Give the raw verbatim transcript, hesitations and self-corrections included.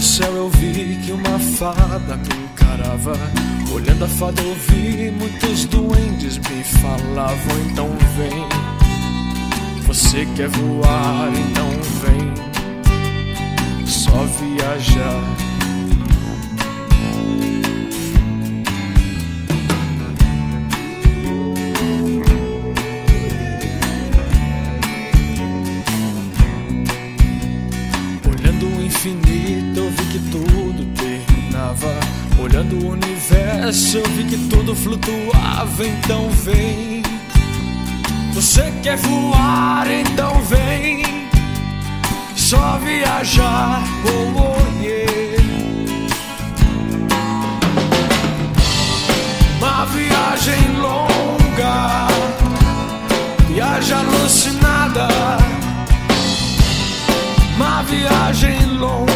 céu eu vi que uma fada me encarava. Olhando a fada eu vi muitos duendes me falavam. Então vem, você quer voar, então vem, só viajar. Olhando o infinito eu vi que tudo terminava. Olhando o universo eu vi que tudo flutuava. Então vem, você quer voar, então vem, só viajar. Oh, oh, yeah. Uma viagem longa, viagem alucinada. Uma viagem longa,